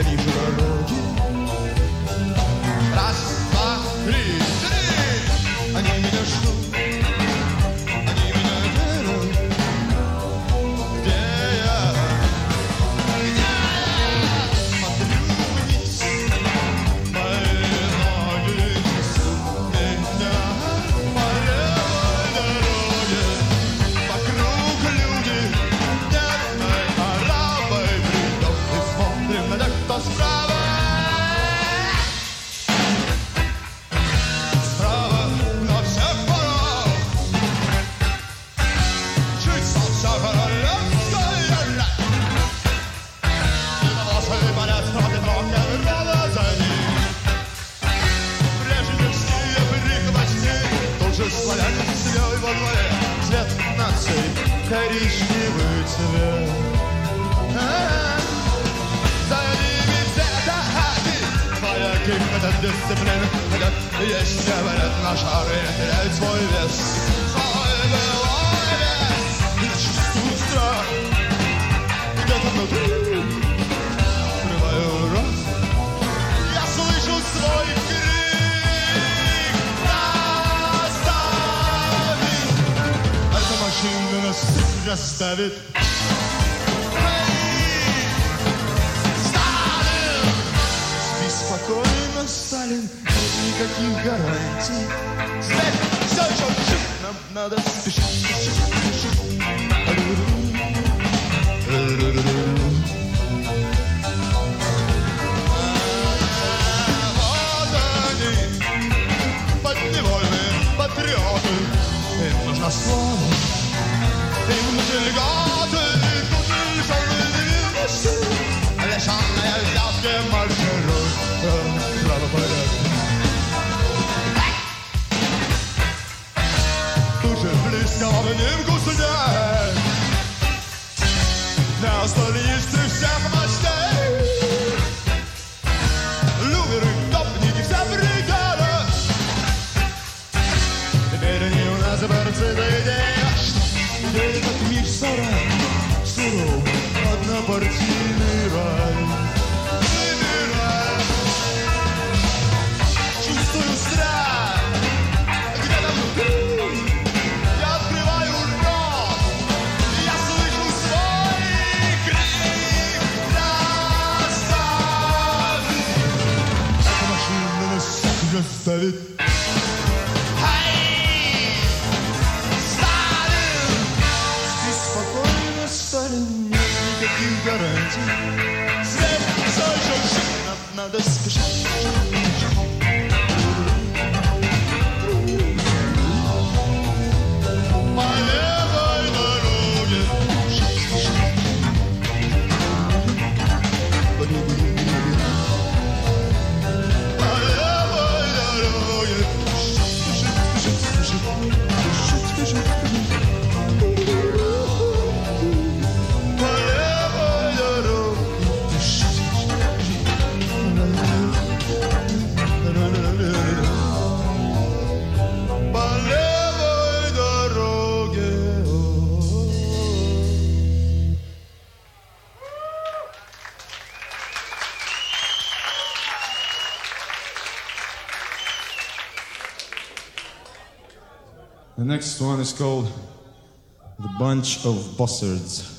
вижу дороги. Раз, два, три, они меня ждут, они меня верят. Где я? Смотрю вниз, мои ноги несут меня по левой дороге. Вокруг люди, нет моей арабой придем. И смотрим на тех, кто справа. Славяне с семьей во дворе, цвет нации, коричневый цвет. За ними все они, вояки хотят дисциплины, хотят есть, говорят, на шары теряют свой вес. Свой былой вес, и чувствую страх, где-то внутри, открываю рот, я слышу свой крик. Машина нас заставит. Сталин! Спи спокойно, Сталин, нет никаких гарантий. Здесь все еще жить, нам надо спешить, спешить. Вот они, подневольные патриоты, им нужна слава. Им нужны льготы, тут лишённые невинности, лишённые взятки маршируют правопорядка. Тут же близко в обнимку сидят неостолисты всех мастей. Люверы, топники, вся бригада. Теперь они у нас борцы за идею. Этот мир сарай, суров, однопартийный рай. Выбирай, чувствую страх, где-то внутри. Я открываю рот, я слышу свой крик. Доставь! Эта машина нас заставит. Сталин, нет никаких гарантий. Свет, все еще жить, нам надо спешить. По левой дороге. По левой дороге. The next one is called The Bunch of Buzzards.